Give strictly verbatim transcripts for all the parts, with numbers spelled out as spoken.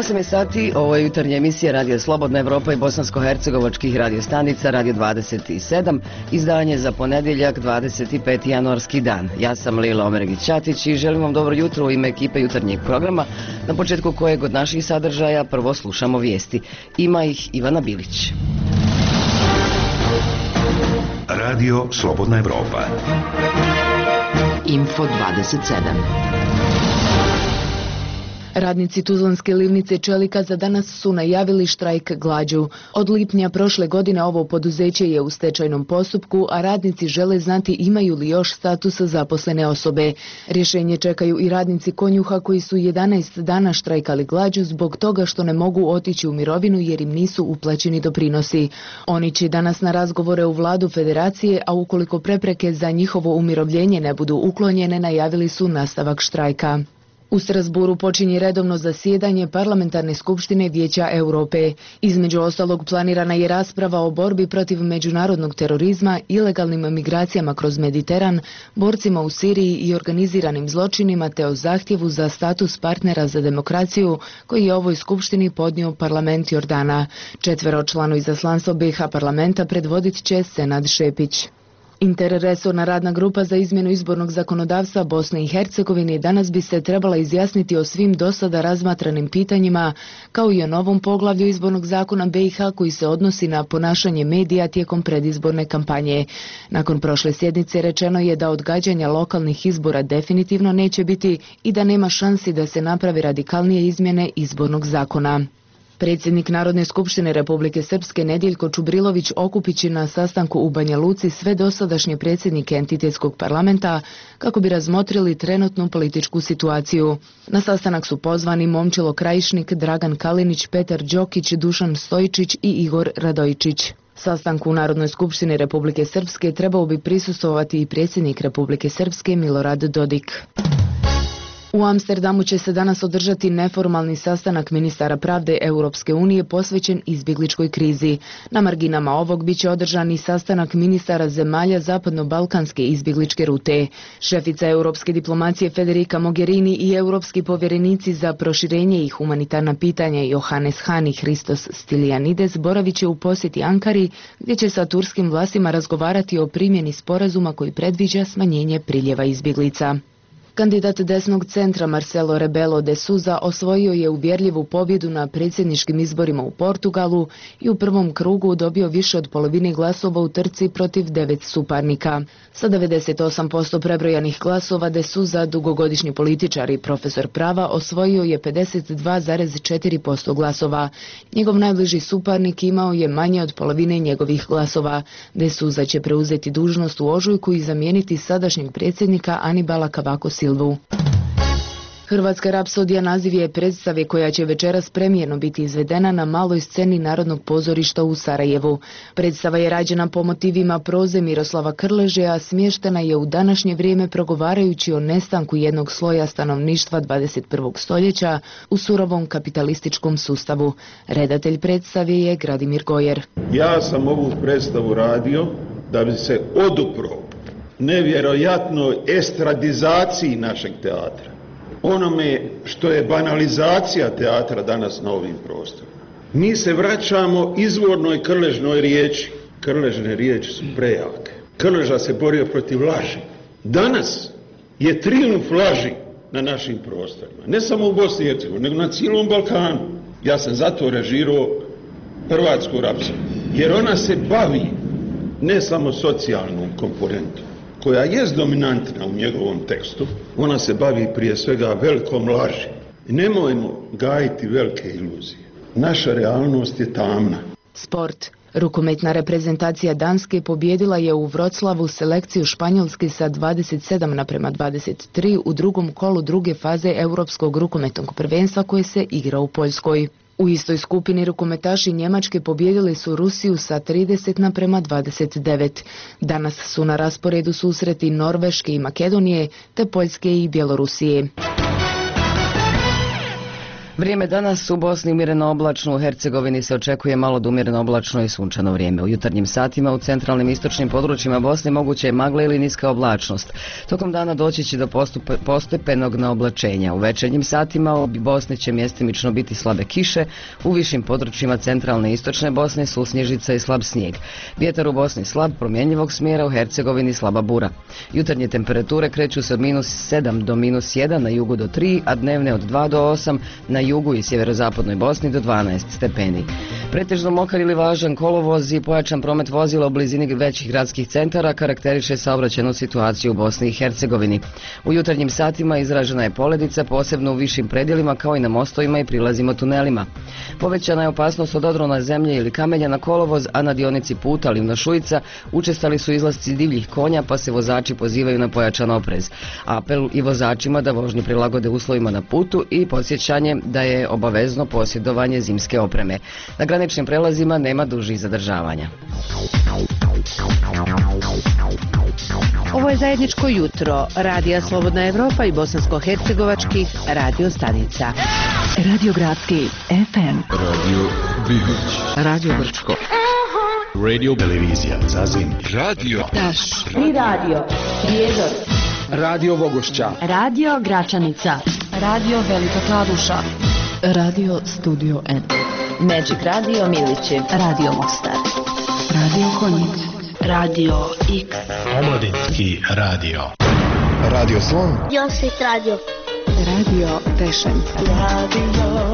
osam je sati, ovo je jutarnja emisija Radio Slobodna Evropa i bosansko-hercegovačkih radiostanica Radio dvadeset sedam, izdanje za ponedjeljak dvadeset peti januarski dan. Ja sam Lila Omeregić-Ćatić i želim vam dobro jutro u ime ekipe jutarnjeg programa, na početku kojeg od naših sadržaja prvo slušamo vijesti. Ima ih Ivana Bilić. Radio Slobodna Evropa. Info dvadeset sedam. Radnici Tuzlanske livnice čelika za danas su najavili štrajk glađu. Od lipnja prošle godine ovo poduzeće je u stečajnom postupku, a radnici žele znati imaju li još status zaposlene osobe. Rješenje čekaju i radnici Konjuha koji su jedanaest dana štrajkali glađu zbog toga što ne mogu otići u mirovinu jer im nisu uplaćeni doprinosi. Oni će danas na razgovore u vladu federacije, a ukoliko prepreke za njihovo umirovljenje ne budu uklonjene, najavili su nastavak štrajka. U Strasburu počinje redovno zasjedanje Parlamentarne skupštine Vijeća Europe. Između ostalog planirana je rasprava o borbi protiv međunarodnog terorizma, ilegalnim migracijama kroz Mediteran, borcima u Siriji i organiziranim zločinima te o zahtjevu za status partnera za demokraciju koji je ovoj skupštini podnio parlament Jordana. Četvero članu izaslanstva B iH parlamenta predvodit će Senad Šepić. Interresorna radna grupa za izmjenu izbornog zakonodavstva Bosne i Hercegovine danas bi se trebala izjasniti o svim dosada razmatranim pitanjima, kao i o novom poglavlju izbornog zakona B iH koji se odnosi na ponašanje medija tijekom predizborne kampanje. Nakon prošle sjednice rečeno je da odgađanja lokalnih izbora definitivno neće biti i da nema šansi da se napravi radikalnije izmjene izbornog zakona. Predsjednik Narodne skupštine Republike Srpske Nedjeljko Čubrilović okupić će na sastanku u Banja Luci sve dosadašnje predsjednike entitetskog parlamenta kako bi razmotrili trenutnu političku situaciju. Na sastanak su pozvani Momčilo Krajišnik, Dragan Kalinić, Petar Đokić, Dušan Stojičić i Igor Radojičić. Sastanku u Narodnoj skupštini Republike Srpske trebao bi prisustvovati i predsjednik Republike Srpske Milorad Dodik. U Amsterdamu će se danas održati neformalni sastanak ministara pravde Europske unije posvećen izbjegličkoj krizi. Na marginama ovog bit će održan i sastanak ministara zemalja zapadno-balkanske izbjegličke rute. Šefica europske diplomacije Federica Mogherini i europski povjerenici za proširenje i humanitarna pitanja Johannes Hahn i Christos Stylianides boravit će u posjeti Ankari, gdje će sa turskim vlastima razgovarati o primjeni sporazuma koji predviđa smanjenje priljeva izbjeglica. Kandidat desnog centra Marcelo Rebelo de Sousa osvojio je uvjerljivu pobjedu na predsjedničkim izborima u Portugalu i u prvom krugu dobio više od polovine glasova u trci protiv devet suparnika. Sa devedeset osam posto prebrojanih glasova de Sousa, dugogodišnji političar i profesor prava, osvojio je pedeset dva zarez četiri posto glasova. Njegov najbliži suparnik imao je manje od polovine njegovih glasova. De Sousa će preuzeti dužnost u ožujku i zamijeniti sadašnjeg predsjednika Anibala Cavaco Silvu. Hrvatska rapsodija naziv je predstave koja će večeras premijerno biti izvedena na maloj sceni Narodnog pozorišta u Sarajevu. Predstava je rađena po motivima proze Miroslava Krleže, a smještena je u današnje vrijeme progovarajući o nestanku jednog sloja stanovništva dvadeset prvog stoljeća u surovom kapitalističkom sustavu. Redatelj predstave je Gradimir Gojer. Ja sam ovu predstavu radio da bi se odupro nevjerojatnoj estradizaciji našeg teatra. Onome što je banalizacija teatra danas na ovim prostorima. Mi se vraćamo izvornoj krležnoj riječi. Krležne riječi su prejake. Krleža se borio protiv laži. Danas je trijumf laži na našim prostorima. Ne samo u Bosni i Hercegovini, nego na cijelom Balkanu. Ja sam zato režirao Hrvatsku rapsodiju. Jer ona se bavi ne samo socijalnom komponentom, koja jest dominantna u njegovom tekstu, ona se bavi prije svega velikom laži. Nemojmo gajiti velike iluzije. Naša realnost je tamna. Sport. Rukometna reprezentacija Danske pobjedila je u Vroclavu selekciju Španjolske sa dvadeset sedam naprema dvadeset tri u drugom kolu druge faze Europskog rukometnog prvenstva koje se igra u Poljskoj. U istoj skupini rukometaši Njemačke pobijedili su Rusiju sa trideset naprema dvadeset devet. Danas su na rasporedu susreti Norveške i Makedonije te Poljske i Bjelorusije. Vrijeme danas u Bosni umjereno oblačno, u Hercegovini se očekuje malo do umjereno oblačno i sunčano vrijeme. U jutarnjim satima u centralnim i istočnim područjima Bosne moguće je magla ili niska oblačnost. Tokom dana doći će do postupe, postepenog naoblačenja. U večernjim satima u Bosni će mjestimično biti slabe kiše, u višim područjima centralne i istočne Bosne susnježica i slab snijeg. Vjetar u Bosni slab, promjenjivog smjera, u Hercegovini slaba bura. Jutarnje temperature kreću se od minus sedam do minus jedan, na jugu do tri, a dnevne od dva do osam, na jugu i sjeverozapadnoj Bosni do dvanaest stepeni. Pretežno mokar ili vlažan kolovoz i pojačan promet vozila u blizini većih gradskih centara karakteriše saobraćajnu situaciju u Bosni i Hercegovini. U jutarnjim satima izražena je poledica, posebno u višim predjelima kao i na mostovima i prilazima tunelima. Povećana je opasnost od odrona zemlje ili kamenja na kolovoz, a na dionici puta Livno-Šujica učestali su izlasci divljih konja, pa se vozači pozivaju na pojačan oprez. Apel i vozačima da vožnju prilagode uslovima na putu i podsjećanje da je obavezno posjedovanje zimske opreme. Na graničnim prelazima nema dužih zadržavanja. Ovo je zajedničko jutro Radija Slobodna Evropa i bosansko-hercegovačkih radio stanica. Radio Gradski F M, Radio Bihać, Radio Brčko, Radio Televizija Zazim, Radio Taš, Tri Radio, Prijedor, Radio Vogošća, Radio Gračanica, Radio Velika Kladuša, Radio Studio N, Magic Radio Milići, Radio Mostar, Radio Konjic, Radio X, Omladinski radio, Radio Slon, Josip Radio, Radio Tešen, Radio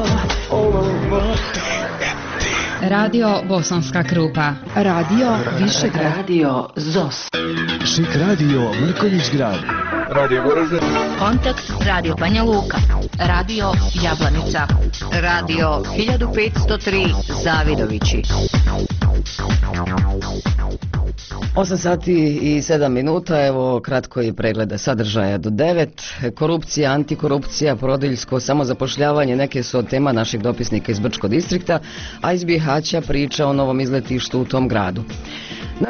Radio Bosanska Krupa, Radio Višegrad, Radio Zos, Šik Radio Mrkonjić Grad, Radio Goražde, Kontakt Radio Banja Luka, Radio Jablanica, Radio hiljadu petsto tri Zavidovići. osam sati i sedam minuta, evo kratko je pregleda sadržaja do devet. Korupcija, antikorupcija, porodiljsko samozapošljavanje, neke su od tema našeg dopisnika iz Brčkog distrikta, a iz Bihaća priča o novom izletištu u tom gradu. Na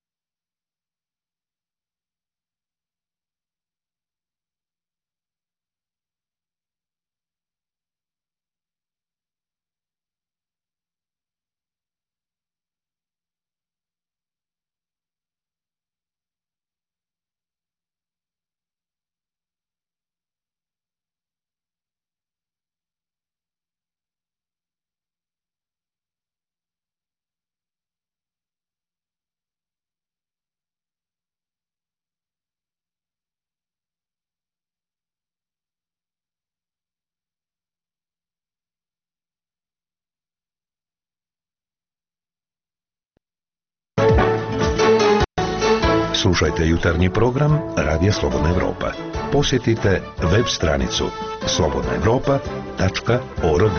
Slušajte jutarnji program Radija Slobodna Evropa. Posjetite web stranicu slobodna evropa tačka org.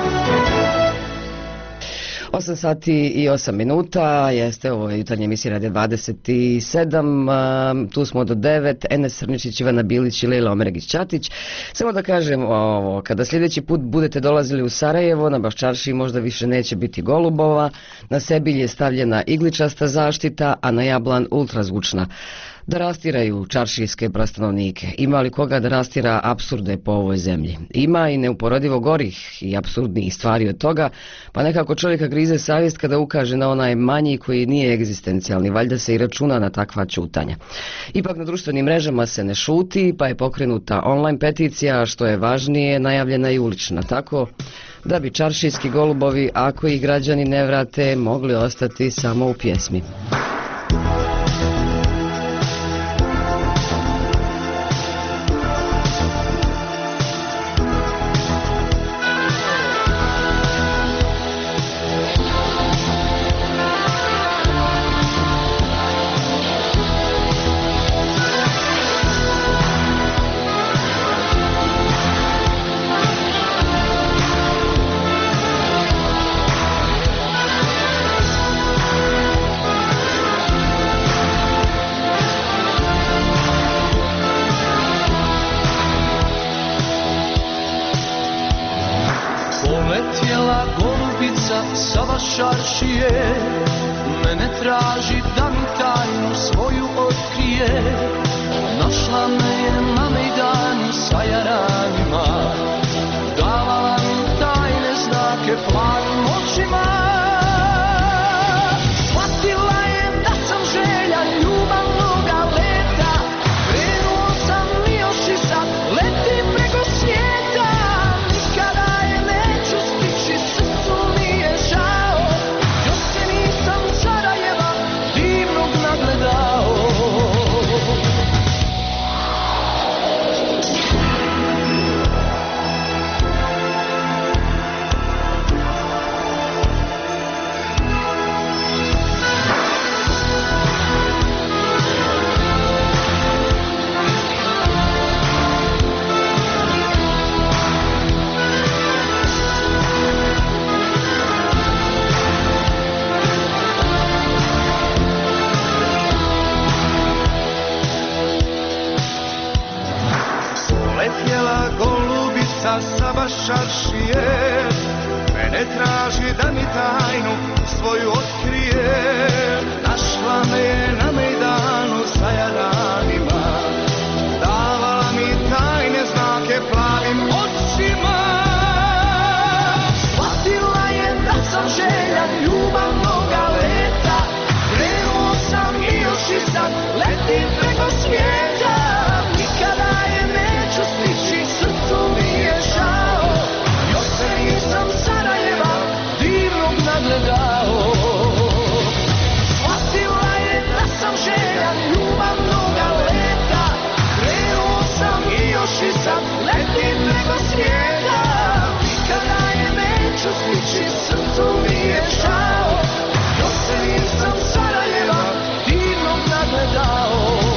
osam sati i osam minuta, jeste ovo je jutarnje emisija Radija dvadeset sedam, tu smo do devet, Enes Srničić, Ivana Bilić i Lejla Omeregić-Ćatić. Samo da kažem ovo, kada sljedeći put budete dolazili u Sarajevo, na Baščaršiji možda više neće biti golubova, na Sebilj je stavljena igličasta zaštita, a na Jablan ultrazvučna. Da rastiraju čaršijske prastanovnike. Ima li koga da rastira apsurde po ovoj zemlji? Ima i neuporodivo gorih i apsurdnijih stvari od toga, pa nekako čovjeka grize savjest kada ukaže na onaj manji koji nije egzistencijalni, valjda se i računa na takva čutanja. Ipak na društvenim mrežama se ne šuti, pa je pokrenuta online peticija, što je važnije, najavljena i ulična, tako da bi čaršijski golubovi, ako ih građani ne vrate, mogli ostati samo u pjesmi. Našla me je na mejdanu sa jaranima, davala mi komšije, mene traži da mi tajnu svoju otkrije. Našla me je na Mejdanu sa jaranima, davala mi tajne znake plavim očima. Shvatila je da sam željan ljubavnoga leta, krenuo sam i još i sad letim preko svijeta. Nikada je neću stići, srcu mi je žao, još se nisam Sarajeva divnog nagledao. Shvatila je da sam željan ljubavnoga leta, krenuo sam i još i sad letim preko svijeta. Nikada je neću stići, srcu mi je žao, još se nisam Sarajeva divnog nagledao.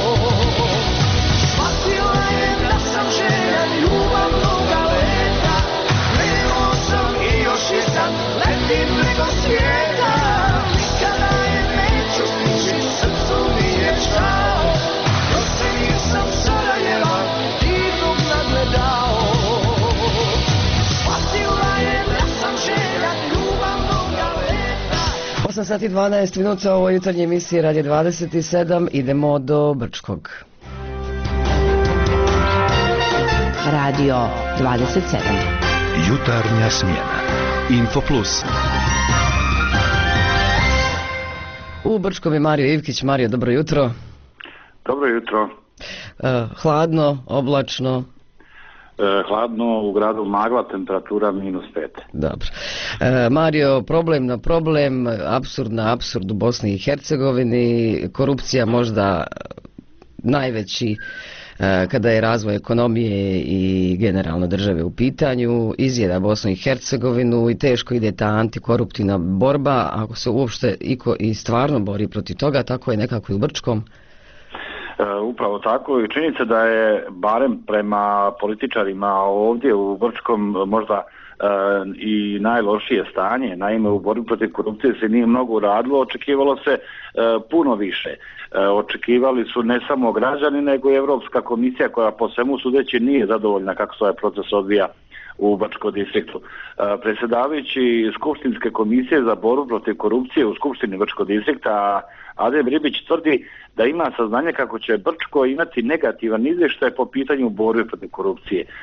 Shvatila je da sam željan ljubavnoga leta, krenuo sam i još i sad letim preko svijeta. Nikada je neću stići, srcu mi je žao, još se nisam Sarajeva divnog nagledao. Shvatila je da sam željan ljubavnoga leta. osam sati i dvanaest minuta u ovoj jutarnjoj emisiji Radio dvadeset sedam. Idemo do Brčkog. Radio dvadeset sedam. Jutarnja smjena. Info Plus. U Brčkom je Mario Ivkić. Mario, dobro jutro. Dobro jutro. E, hladno, oblačno. E, hladno, u gradu magla, temperatura minus pet. Dobro. E, Mario, problem na problem, apsurd na apsurd u Bosni i Hercegovini, korupcija možda najveći e, kada je razvoj ekonomije i generalno države u pitanju, izjeda Bosnu i Hercegovinu i teško ide ta antikoruptivna borba, ako se uopšte iko i stvarno bori protiv toga, tako je nekako i u Brčkom. E, upravo tako i činjenica da je barem prema političarima ovdje u Brčkom možda e, i najlošije stanje. Naime, u borbi protiv korupcije se nije mnogo uradilo, očekivalo se e, puno više. E, očekivali su ne samo građani, nego i Europska komisija koja po svemu sudeći nije zadovoljna kako se ovaj proces odvija u Brčkom distriktu. E, predsjedavajući Skupštinske komisije za borbu protiv korupcije u Skupštini Brčkog distrikta Adem Ribić tvrdi da ima saznanje kako će Brčko imati negativan izvještaj po pitanju borbe protiv korupcije. E,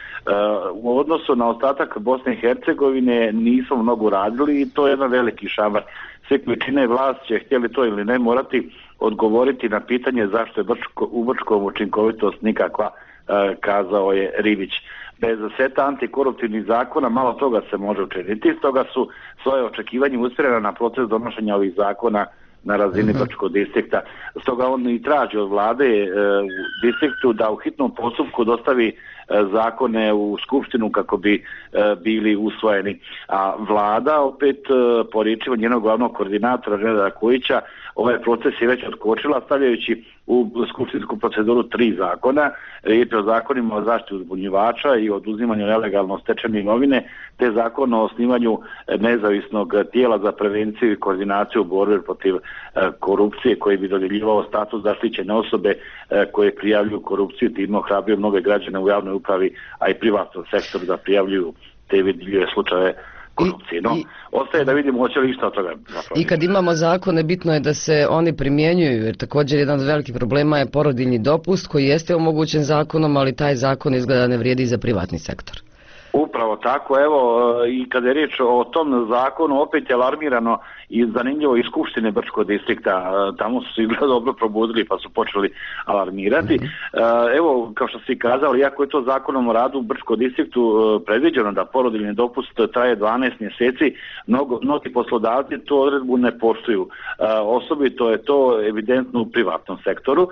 u odnosu na ostatak Bosne i Hercegovine nismo mnogo radili i to je jedan veliki šamar. Svi koji čine vlast će, htjeli to ili ne, morati odgovoriti na pitanje zašto je Brčko, u Brčkom učinkovitost nikakva, e, kazao je Ribić. Bez seta antikoruptivnih zakona malo toga se može učiniti, stoga su svoje očekivanje usmjerena na proces donošenja ovih zakona na razini Brčkog distrikta. Stoga on i traži od vlade e, u distriktu da u hitnom postupku dostavi e, zakone u skupštinu kako bi e, bili usvojeni. A vlada opet e, po riječima njenog glavnog koordinatora Renata Kojića ovaj proces je već otkočila stavljajući u skupštinsku proceduru tri zakona. Riječ je o zakonima o zaštiti uzbunjivača i oduzimanju nelegalno stečene imovine, te zakon o osnivanju nezavisnog tijela za prevenciju i koordinaciju u borbi protiv korupcije koji bi dodjeljivao status zaštićene osobe koje prijavljuju korupciju, time ohrabrio mnoge građane u javnoj upravi, a i privatnom sektoru da prijavljuju te vidljive slučajeve korupcije. No, I, ostaje da vidimo hoće li išta od toga zapravo. I kad imamo zakone, bitno je da se oni primjenjuju, jer također jedan od velikih problema je porodiljni dopust koji jeste omogućen zakonom, ali taj zakon izgleda ne vrijedi za privatni sektor. Upravo tako, evo, i kada je riječ o tom zakonu, opet je alarmirano i zanimljivo iz Skupštine Brčkog distrikta, tamo su se izgleda dobro probudili pa su počeli alarmirati. Mm-hmm. Evo, kao što si kazali, iako je to zakonom o radu u Brčkom distriktu predviđeno da porodiljni dopust traje dvanaest mjeseci, mnogo, mnogi poslodavci tu odredbu ne poštuju. Osobito je to evidentno u privatnom sektoru.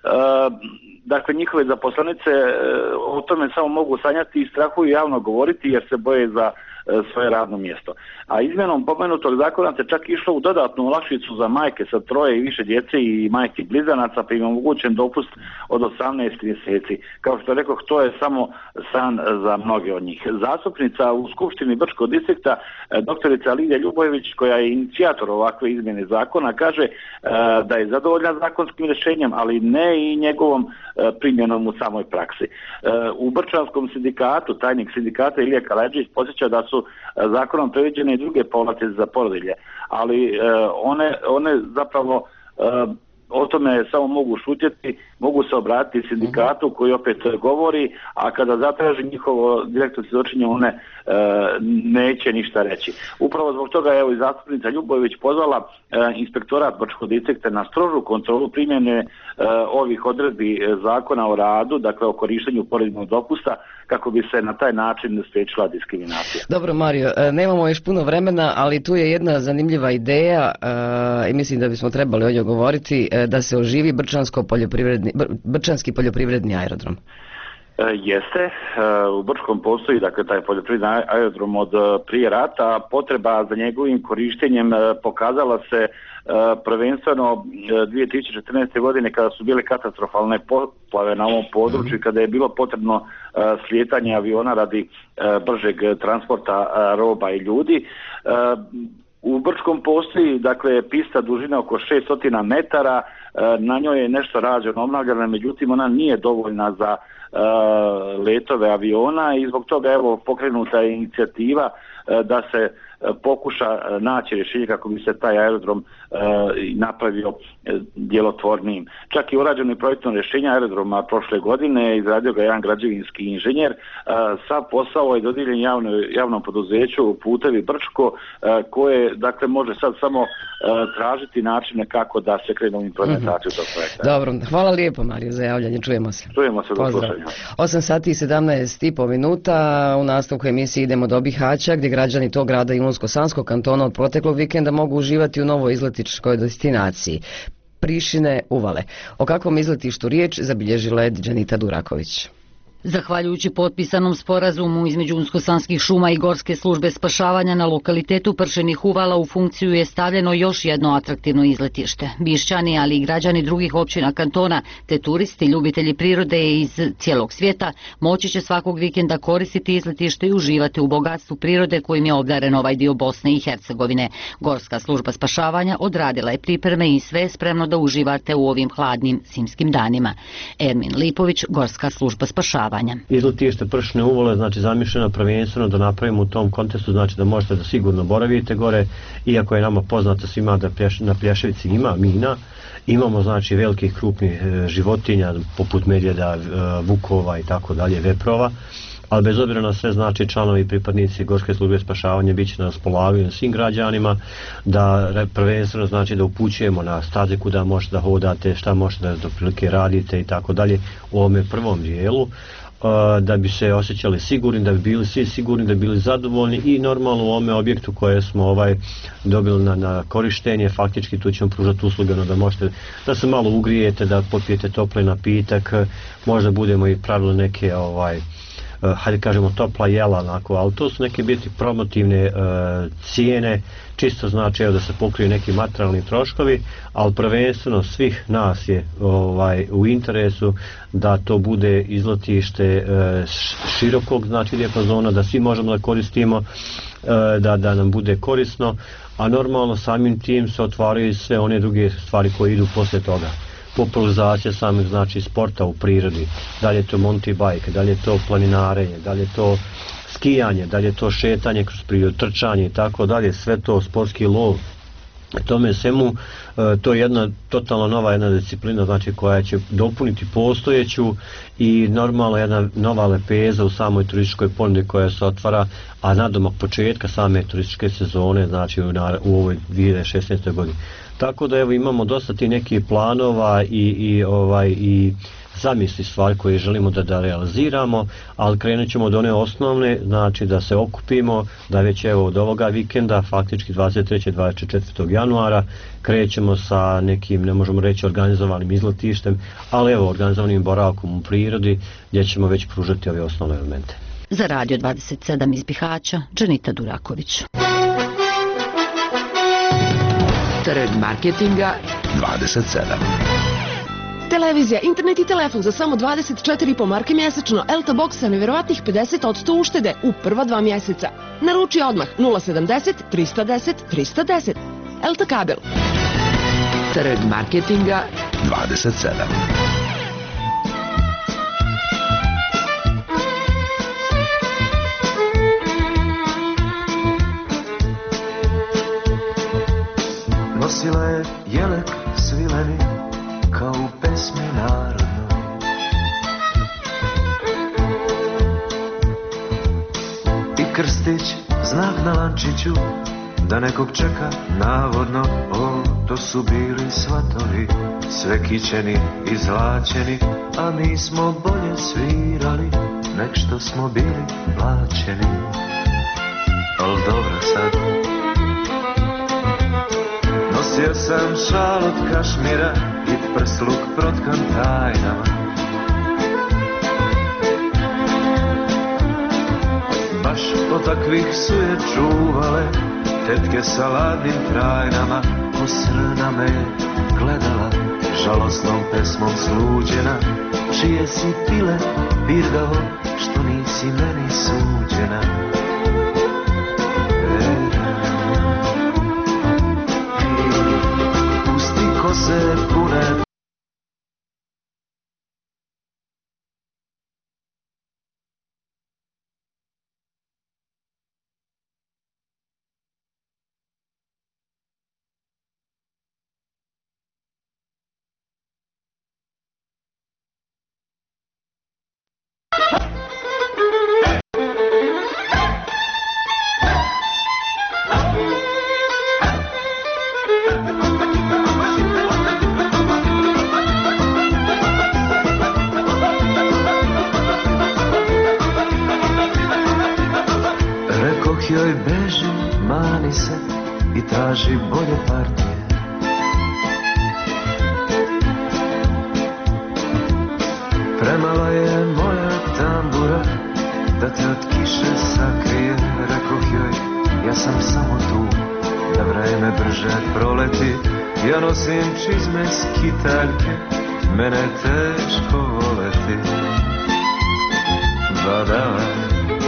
Dakle, njihove zaposlenice o tome samo mogu sanjati i strahuju javno govoriti jer se boje za svoje radno mjesto. A izmjenom pomenutog zakona se čak išlo u dodatnu olakšicu za majke sa troje i više djece i majke blizanaca, pa im omogućen dopust od osamnaest mjeseci. Kao što rekao, to je samo san za mnoge od njih. Zastupnica u Skupštini Brčkog distrikta, doktorica Lidija Ljubojević, koja je inicijator ovakve izmjene zakona, kaže da je zadovoljna zakonskim rješenjem, ali ne i njegovom primjenom u samoj praksi. U Brčanskom sindikatu, tajnik sindikata Ilija Karadžić podsjeća da su zakonom predviđene i druge povlastice za porodilje, ali one, one zapravo o tome samo mogu šutjeti, mogu se obratiti sindikatu koji opet govori, a kada zatraži njihovo direktno svjedočenje, one e, neće ništa reći. Upravo zbog toga je evo i zastupnica Ljubojević pozvala e, inspektorat Brčkog distrikta na strožu kontrolu primjene e, ovih odredbi zakona o radu, dakle o korištenju porodiljnog dopusta, kako bi se na taj način spriječila diskriminacija. Dobro, Mario, nemamo još puno vremena, ali tu je jedna zanimljiva ideja e, i mislim da bismo trebali o njoj govoriti, e, da se oživi Brčansko poljoprivredni, Brčanski poljoprivredni aerodrom. E, jeste, e, u Brčkom postoji dakle taj poljoprivredni aerodrom od prije rata, potreba za njegovim korištenjem e, pokazala se e, prvenstveno e, dvije tisuće četrnaeste. godine kada su bile katastrofalne poplave na ovom području, mm-hmm. kada je bilo potrebno e, slijetanje aviona radi e, bržeg transporta e, roba i ljudi. E, U Brčkom postoji dakle pista dužine oko šesto metara, na njoj je nešto rađeno, obnavljano, međutim ona nije dovoljna za uh, letove aviona i zbog toga evo pokrenuta je inicijativa uh, da se pokuša naći rješenje kako bi se taj aerodrom e, napravio e, djelotvornijim. Čak i urađeno je projektno rješenje aerodroma prošle godine, izradio ga jedan građevinski inženjer. E, sav posao je dodijeljen javno, javnom poduzeću Putevi Brčko, e, koje dakle može sad samo e, tražiti načine kako da se krene u implementaciju tog projekta. Dobro, hvala lijepo Mario za javljanje, čujemo se. Čujemo se, do slušanja. osam sati i sedamnaest i po minuta, u nastavku emisiji idemo do Bihaća, gdje građani tog grada i Unsko-Sanskog kantona od proteklog vikenda mogu uživati u novoj izletičkoj destinaciji Prišine Uvale. O kakvom izletištu riječ zabilježila je Džanita Duraković. Zahvaljujući potpisanom sporazumu između Unsko-Sanskih šuma i Gorske službe spašavanja, na lokalitetu Pršenih Uvala u funkciju je stavljeno još jedno atraktivno izletište. Bišćani, ali i građani drugih općina kantona, te turisti, ljubitelji prirode iz cijelog svijeta, moći će svakog vikenda koristiti izletište i uživati u bogatstvu prirode kojim je obdaren ovaj dio Bosne i Hercegovine. Gorska služba spašavanja odradila je pripreme i sve je spremno da uživate u ovim hladnim zimskim danima. Ermin Lipović, Gorska služba spašavanja. Izletište Pršine Uvale, znači zamišljeno prvenstveno da napravimo u tom kontekstu, znači da možete da sigurno boravite gore, iako je nama poznato svima da plješ, na Plješevici ima mina, imamo znači velikih krupnih e, životinja poput medvjeda, e, vukova i tako dalje, veprova, ali bez obzira na sve, znači članovi i pripadnici Gorske službe spašavanja bit će na raspolaganju svim građanima, da prvenstveno znači da upućujemo na staze kuda možete da hodate, šta možete da doprilike radite i tako dalje u ovome prvom dijelu, da bi se osjećali sigurni, da bi bili svi sigurni, da bi bili zadovoljni i normalno u ovome objektu koje smo ovaj dobili na, na korištenje, faktički tu ćemo pružati usluge, da možete da se malo ugrijete, da popijete topli napitak, možda budemo i pravili neke ovaj Uh, hajde kažemo topla jela, onako, ali to su neke biti promotivne uh, cijene, čisto znači evo, da se pokriju neki materijalni troškovi, ali prvenstveno svih nas je ovaj, u interesu da to bude izletište uh, širokog znači dijapazona, da svi možemo da koristimo, uh, da, da nam bude korisno, a normalno samim tim se otvaraju sve one druge stvari koje idu poslije toga. Popularizacija samih znači sporta u prirodi, da li je to mountain bike, da li je to planinarenje, da li je to skijanje, da li je to šetanje kroz prirodu, trčanje i tako dalje, sve to sportski lov. Tome svemu to je jedna totalno nova jedna disciplina, znači koja će dopuniti postojeću i normalno jedna nova lepeza u samoj turističkoj ponudi koja se otvara, a nadomak početka same turističke sezone, znači u, u ovoj dvije tisuće šesnaestoj. godini. Tako da evo imamo dosta ti nekih planova i, i, ovaj, i zamisli stvari koje želimo da, da realiziramo, ali krenut ćemo od one osnovne, znači da se okupimo, da već evo od ovoga vikenda, faktički dvadeset trećeg do dvadeset četvrtog januara, krećemo sa nekim, ne možemo reći organizovanim izletištem, ali evo organizovanim boravkom u prirodi, gdje ćemo već pružati ove osnovne elemente. Za Radio dvadeset sedam iz Bihaća, Dženita Duraković. Trg marketinga dvadeset sedam. Televizija, internet i telefon za samo dvadeset četiri i po marke mjesečno. Elta Box sa nevjerovatnih pedeset posto uštede u prva dva mjeseca. Naruči odmah nula sedamdeset trista deset trista deset. Elta kabel. Trg marketinga dvadeset sedam. Nosila je jelek svileni kao u pesmi narodnoj. I krstić, znak na lančiću, da nekog čeka navodno. O, to su bili svatovi, sve kićeni i zlačeni, a mi smo bolje svirali nek što smo bili plaćeni. Al dobro sad. Nosio sam šal od kašmira i prsluk protkan tajnama. Baš od takvih su je čuvale tetke sa ladnim trajnama. Ko srna me gledala, žalostnom pesmom sluđena. Čije si pile birgavo, što nisi meni suđena. Kose pune. Joj beži, mani se i traži bolje partije. Premala je moja tambura da te od kiše sakrije. Rekoh joj, ja sam samo tu da vreme brže proleti. Ja nosim čizme skitaljke, mene teško voleti. Badala,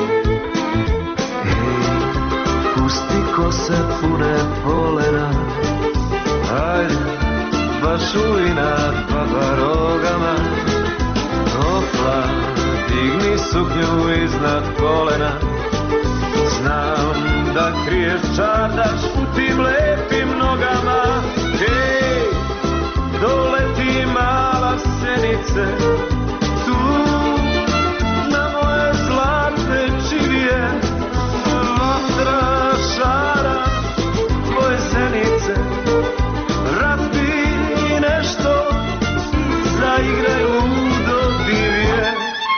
pusti kose pune polena, ajde, baš u inat baba rogama. Opla, digni suknju iznad kolena, znam da kriješ čardaš u tim lepim nogama. Hej, doleti mala senice, tu na moje zlatne čivije. Vatra šara tvoje zenice, razbi nešto, zaigraj ludo divije.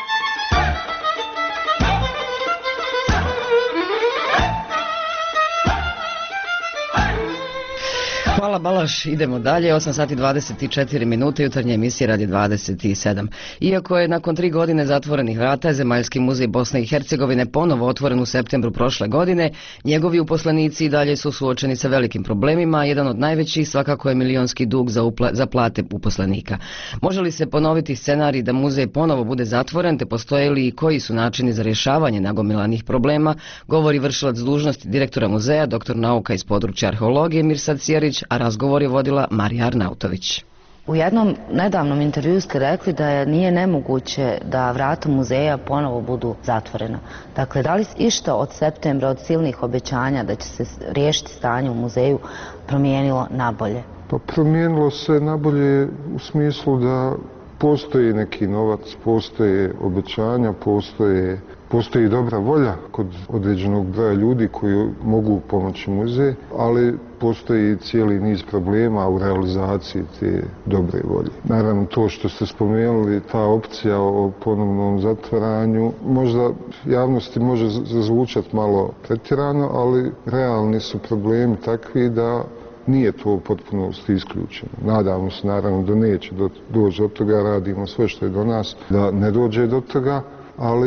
Hvala Balaš, idemo dalje, osam sati dvadeset četiri minute, jutarnje emisije Radio dvadeset sedam. Iako je nakon tri godine zatvorenih vrata Zemaljski muzej Bosne i Hercegovine ponovo otvoren u septembru prošle godine, njegovi uposlenici i dalje su suočeni sa velikim problemima, jedan od najvećih svakako je milionski dug za, upla, za plate uposlenika. Može li se ponoviti scenarij da muzej ponovo bude zatvoren, te postoje li i koji su načini za rješavanje nagomilanih problema, govori vršilac dužnosti direktora muzeja, doktor nauka iz područja arheologije Mirsad Sjerić, a razgovor je vodila Marija Arnautović. U jednom nedavnom intervju ste rekli da je nije nemoguće da vrata muzeja ponovo budu zatvorena. Dakle, da li išta od septembra, od silnih obećanja da će se riješiti stanje u muzeju, promijenilo nabolje? Pa promijenilo se nabolje u smislu da postoji neki novac, postoje obećanja, postoje, postoji dobra volja kod određenog broja ljudi koji mogu pomoći muzej, ali postoji cijeli niz problema u realizaciji te dobre volje. Naravno, to što ste spomenuli, ta opcija o ponovnom zatvaranju, možda javnosti može zazvučati malo pretjerano, ali realni su problemi takvi da nije to u potpunosti isključeno. Nadamo se naravno da neće doći do toga, radimo sve što je do nas da ne dođe do toga, ali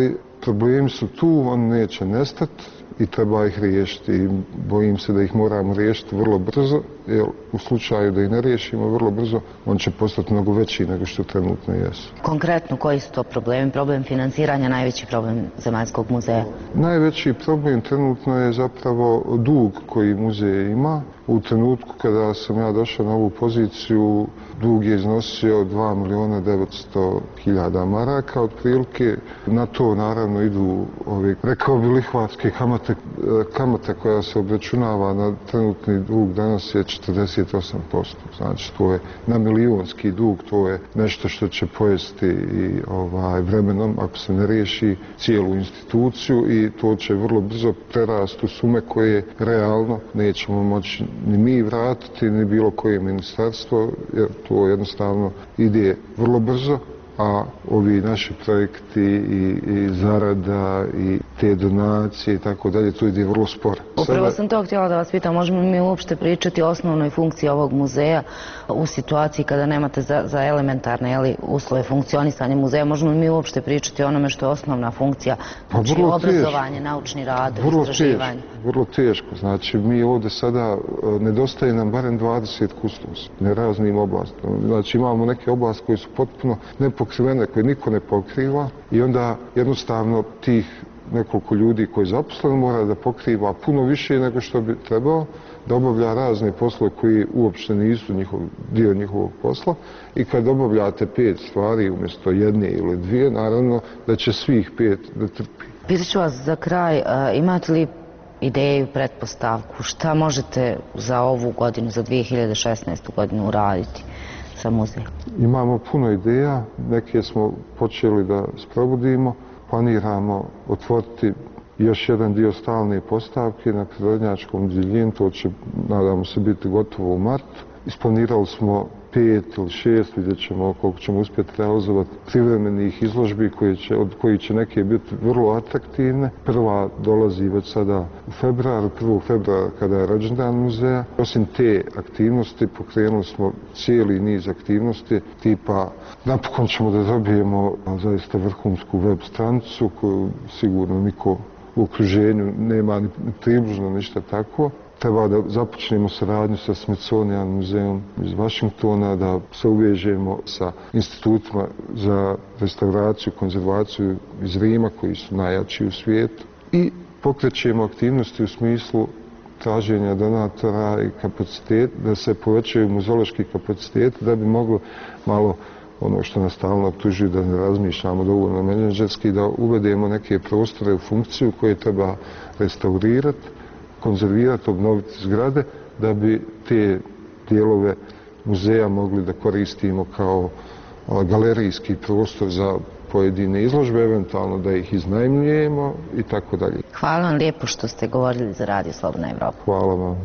problemi su tu, oni neće nestati i treba ih riješiti. I bojim se da ih moramo riješiti vrlo brzo, jer u slučaju da ih ne riješimo vrlo brzo, on će postati mnogo veći nego što trenutno jesu. Konkretno, koji su to problemi? Problem financiranja, najveći problem Zemaljskog muzeja? Najveći problem trenutno je zapravo dug koji muzej ima. U trenutku kada sam ja došao na ovu poziciju, dug je iznosio dva milijuna devetsto hiljada maraka otprilike. Na to naravno idu ove, rekao bi, lihvarske kamate, kamata koja se obračunava na trenutni dug danas je četrdeset osam posto. Znači to je na milijonski dug, to je nešto što će pojesti i ovaj, vremenom ako se ne riješi cijelu instituciju i to će vrlo brzo prerasti u sume koje realno nećemo moći ni mi vratiti, ni bilo koje ministarstvo, jer to jednostavno ide vrlo brzo, a ovi naši projekti i, i zarada i te donacije i tako dalje, to ide vrlo sporo. Upravo sam to htjela da vas pitam, možemo li mi uopšte pričati o osnovnoj funkciji ovog muzeja u situaciji kada nemate za, za elementarne jeli, uslove funkcionisanja muzeja, možemo li mi uopšte pričati o onome što je osnovna funkcija, znači pa obrazovanje, teško. Naučni rad, vrlo istraživanje? Teško, vrlo teško, znači mi ovdje sada nedostaje nam barem dvadeset kustosa na raznim oblastima, znači imamo neke oblasti koje su potpuno nepokrivene, koje niko ne pokriva i onda jednostavno tih nekoliko ljudi koji je zaposlen mora da pokriva puno više nego što bi trebao, da obavlja razne poslove koji uopšte nisu njihov, dio njihovog posla i kad obavljate pet stvari umjesto jedne ili dvije, naravno da će svih pet da trpi. Pitat ću vas za kraj, imate li ideju, pretpostavku, šta možete za ovu godinu, za dvije hiljade šesnaestu godinu uraditi sa muzejom? Imamo puno ideja, neke smo počeli da sprovodimo. Planiramo otvoriti još jedan dio stalne postavke na Prirodnjačkom Diljinu, to će, nadamo se, biti gotovo u martu. Isplanirali smo pet ili šest, vidjet ćemo koliko ćemo uspjeti realizovati privremenih izložbi koje će, od kojih će neke biti vrlo atraktivne. Prva dolazi već sada u februaru, prvog februara kada je rođendan muzeja. Osim te aktivnosti pokrenuli smo cijeli niz aktivnosti, tipa napokon ćemo da dobijemo zaista vrhunsku web stranicu koju sigurno niko u okruženju nema ni približno ništa tako. Treba da započnemo saradnju sa Smithsonian muzejom iz Vašingtona, da se uvežemo sa institutima za restauraciju, konzervaciju iz Rima, koji su najjači u svijetu. I pokrećemo aktivnosti u smislu traženja donatora i kapacitet, da se povećaju muzeološki kapaciteti, da bi moglo malo ono što nas stalno optužuju da ne razmišljamo dovoljno menadžerski, da uvedemo neke prostore u funkciju koje treba restaurirati, konzervirati, obnoviti zgrade, da bi te dijelove muzeja mogli da koristimo kao galerijski prostor za pojedine izložbe, eventualno da ih iznajmljujemo i tako dalje. Hvala vam lijepo što ste govorili za Radio Slobodna Evropa. Hvala vam.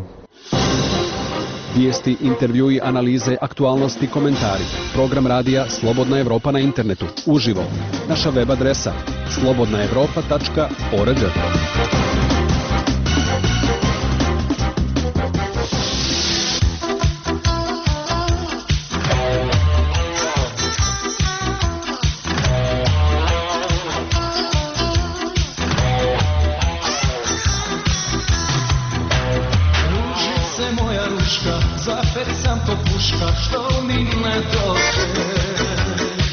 Vijesti, intervjui, analize, aktualnosti, komentari. Program radija Slobodna Evropa na internetu, uživo. Naša web adresa slobodna evropa tačka org. Što mi ne dođeš,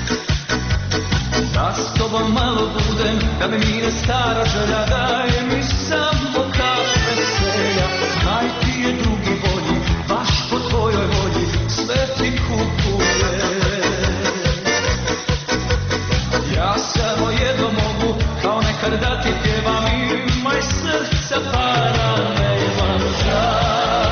da s tobom malo budem, da me mire stara želja, daj mi samo kaš veselja. Znaj ti je drugi bolji, baš po tvojoj volji, sve ti kupuje. Ja samo jedno mogu, kao nekad da ti pjevam, imaj srca para, nemam žal.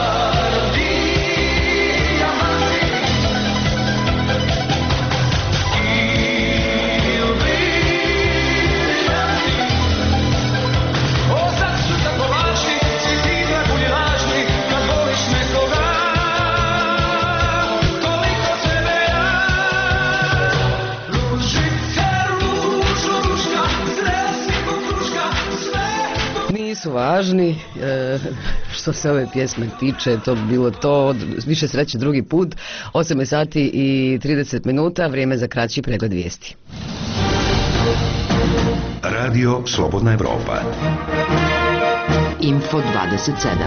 Su važni, e, što se ove pjesme tiče, to bi bilo to, više sreće drugi put. Osam sati i trideset minuta, vrijeme za kraći pregled vijesti. Radio Slobodna Evropa. Info dvadeset sedam.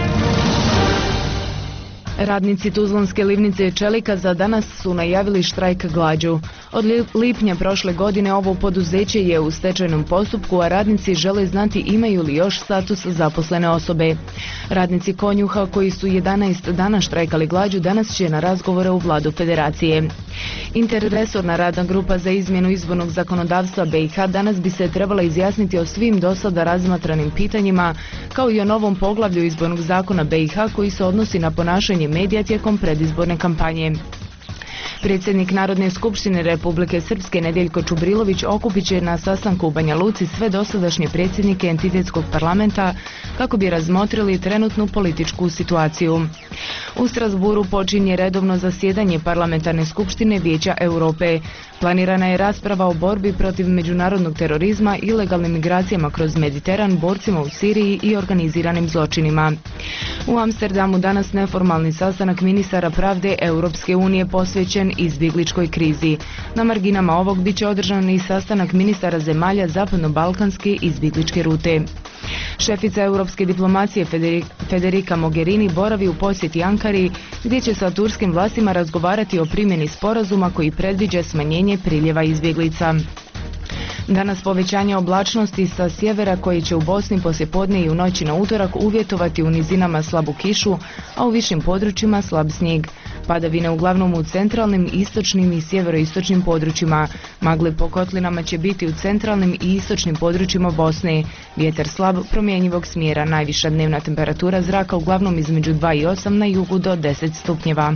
Radnici Tuzlanske livnice Čelika za danas su najavili štrajk glađu. Od lipnja prošle godine ovo poduzeće je u stečajnom postupku, a radnici žele znati imaju li još status zaposlene osobe. Radnici Konjuha koji su jedanaest dana štrajkali glađu danas će na razgovore u vladu federacije. Interresorna radna grupa za izmjenu izbornog zakonodavstva B i H danas bi se trebala izjasniti o svim dosada razmatranim pitanjima, kao i o novom poglavlju izbornog zakona B i H koji se odnosi na ponašanje medija tijekom predizborne kampanje. Predsjednik Narodne skupštine Republike Srpske Nedeljko Čubrilović okupit će na sastanku u Banja Luci sve dosadašnje predsjednike entitetskog parlamenta kako bi razmotrili trenutnu političku situaciju. U Strasburu počinje redovno zasjedanje parlamentarne skupštine Vijeća Europe. Planirana je rasprava o borbi protiv međunarodnog terorizma, ilegalnim migracijama kroz Mediteran, borcima u Siriji i organiziranim zločinima. U Amsterdamu danas neformalni sastanak ministara pravde Europske unije posvećen izbjegličkoj krizi. Na marginama ovog bit će održan i sastanak ministara zemalja zapadno-balkanske izbjegličke rute. Šefica europske diplomacije Federica Mogherini boravi u posjeti Ankari, gdje će sa turskim vlastima razgovarati o primjeni sporazuma koji predviđa smanjenje priljeva izbjeglica. Danas povećanje oblačnosti sa sjevera koji će u Bosni poslijepodne i u noći na utorak uvjetovati u nizinama slabu kišu, a u višim područjima slab snijeg. Padavine uglavnom u centralnim, istočnim i sjeveroistočnim područjima. Magle po kotlinama će biti u centralnim i istočnim područjima Bosne. Vjetar slab, promjenjivog smjera, najviša dnevna temperatura zraka uglavnom između dva i osam, na jugu do deset stupnjeva.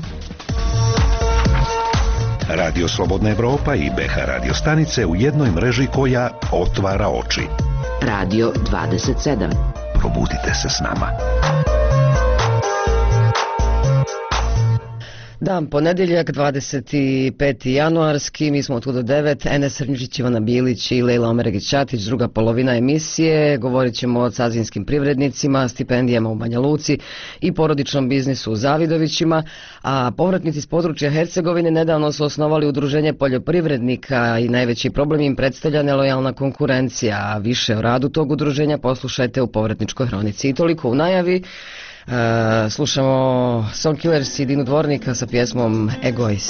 Radio Slobodna Evropa i B H radio stanice u jednoj mreži koja otvara oči. Radio dvadeset sedam. Probudite se s nama. Dan ponedjeljak, dvadeset peti januarski, mi smo od do devet, Enes Srnjić, Ivana Bilić i Lejla Omeregić-Ćatić, druga polovina emisije. Govorit ćemo o cazinskim privrednicima, stipendijama u Banja Luci i porodičnom biznisu u Zavidovićima, a povratnici iz područja Hercegovine nedavno su osnovali udruženje poljoprivrednika i najveći problem im predstavlja nelojalna konkurencija, a više o radu tog udruženja poslušajte u povratničkoj hronici. I toliko u najavi. Uh, slušamo Song Killers i Dinu Dvornika sa pjesmom Egoist.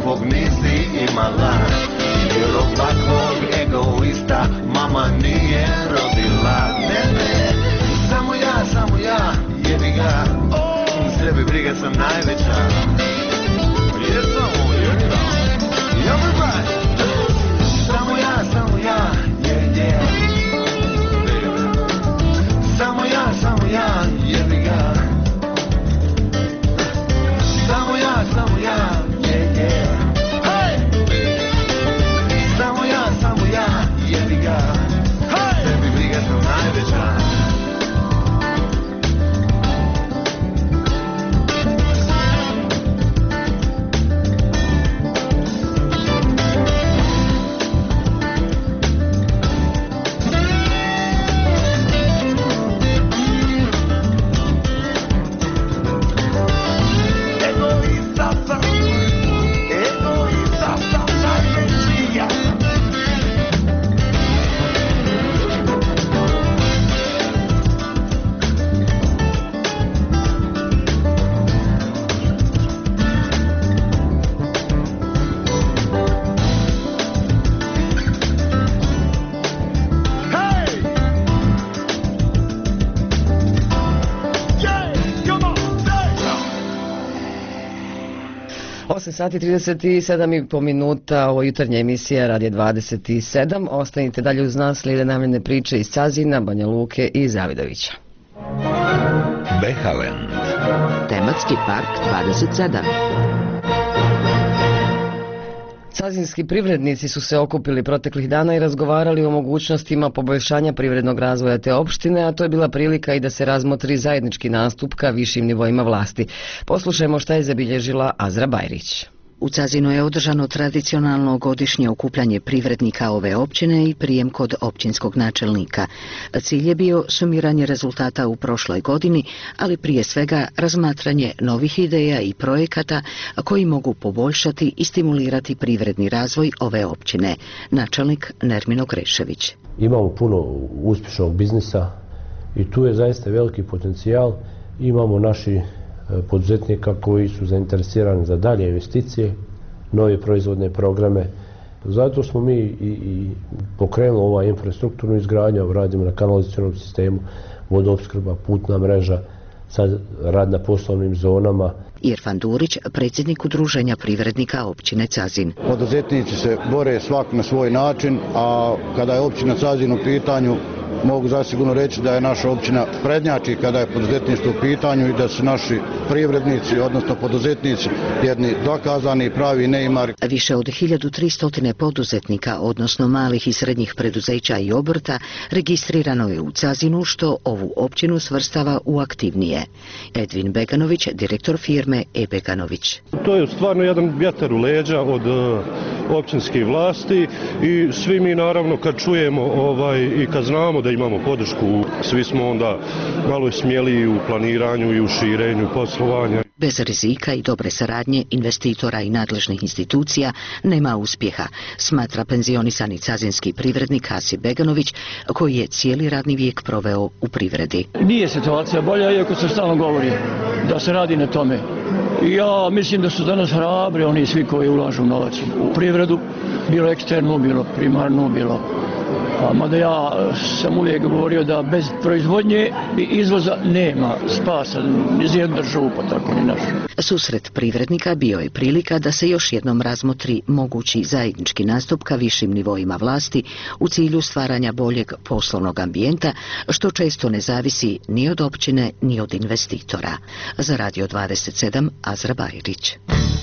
takvog nisi imala. Jer ovakvog egoista mama nije rodila. Ne, ne, samo ja, samo ja, jebi ga. Sebi briga sam najveća. Jesam, jebi ga. Everybody. Samo ja, samo ja, yeah, yeah. Samo ja, samo ja, jebi ga. Samo ja, samo ja, yeah, yeah. Hey! Samo ja, samo ja, jebi ga. Hey! Sebi briga sam najveća. osam sati trideset sedam i po minuta, ovo jutarnja emisija Radija dvadeset sedam. Ostanite dalje uz nas, slijede najavljene priče iz Cazina, Banja Luke i Zavidovića. Behaland. Tematski park dvadeset sedam. Cazinski privrednici su se okupili proteklih dana i razgovarali o mogućnostima poboljšanja privrednog razvoja te opštine, a to je bila prilika i da se razmotri zajednički nastup ka višim nivoima vlasti. Poslušajmo šta je zabilježila Azra Bajrić. U Cazinu je održano tradicionalno godišnje okupljanje privrednika ove općine i prijem kod općinskog načelnika. Cilj je bio sumiranje rezultata u prošloj godini, ali prije svega razmatranje novih ideja i projekata koji mogu poboljšati i stimulirati privredni razvoj ove općine. Načelnik Nermino Grešević. Imamo puno uspješnog biznisa i tu je zaista veliki potencijal. Imamo naši poduzetnika koji su zainteresirani za dalje investicije, nove proizvodne programe. Zato smo mi i, i pokrenuli ovaj infrastrukturnu izgradnju, radimo na kanalizacionom sistemu, vodoopskrba, putna mreža, sad rad na poslovnim zonama. Irfan Durić, predsjednik udruženja privrednika općine Cazin. Poduzetnici se bore svak na svoj način, a kada je općina Cazin u pitanju, mogu zasigurno reći da je naša općina prednjači kada je poduzetništvo u pitanju i da su naši privrednici, odnosno poduzetnici, jedni dokazani pravi neimari. Više od hiljadu tristo poduzetnika, odnosno malih i srednjih preduzeća i obrta, registrirano je u Cazinu, što ovu općinu svrstava u aktivnije. Edvin Beganović, direktor firme E. Beganović. To je stvarno jedan vjetar u leđa od općinskih vlasti i svi mi naravno kad čujemo ovaj, i kad znamo da imamo podršku, svi smo onda malo smjeliji u planiranju i u širenju poslovanja. Bez rizika i dobre saradnje investitora i nadležnih institucija nema uspjeha, smatra penzionisani cazinski privrednik Hasi Beganović, koji je cijeli radni vijek proveo u privredi. Nije situacija bolja, iako se stalno govori da se radi na tome. Ja mislim da su danas hrabri oni svi koji ulažu novac u privredu, bilo eksternu, bilo primarnu, bilo... Mada ja sam uvijek govorio da bez proizvodnje i izvoza nema spasa ni za jednu državu, pa tako ni našu. Susret privrednika bio je prilika da se još jednom razmotri mogući zajednički nastup ka višim nivoima vlasti u cilju stvaranja boljeg poslovnog ambijenta, što često ne zavisi ni od općine ni od investitora. Za Radio dvadeset sedam, Azra Bajrić.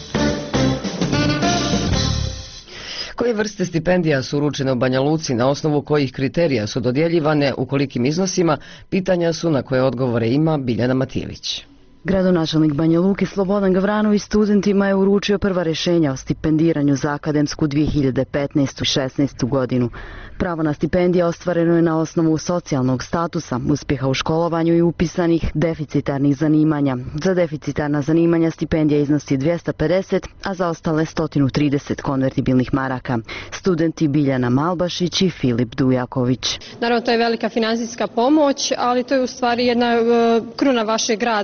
Koje vrste stipendija su uručene u Banja Luci, na osnovu kojih kriterija su dodjeljivane, u kolikim iznosima, pitanja su na koje odgovore ima Biljana Matijević. Gradonačelnik Banja Luke Slobodan Gavranović studentima je uručio prva rješenja o stipendiranju za akademsku dvije hiljade petnaestu šesnaestu godinu. Pravo na stipendije ostvareno je na osnovu socijalnog statusa, uspjeha u školovanju i upisanih deficitarnih zanimanja. Za deficitarna zanimanja stipendija iznosi dvjesto pedeset, a za ostale sto trideset konvertibilnih maraka. Studenti Biljana Malbašić i Filip Dujaković. Naravno, to je velika financijska pomoć, ali to je u stvari jedna kruna vašeg rada i truda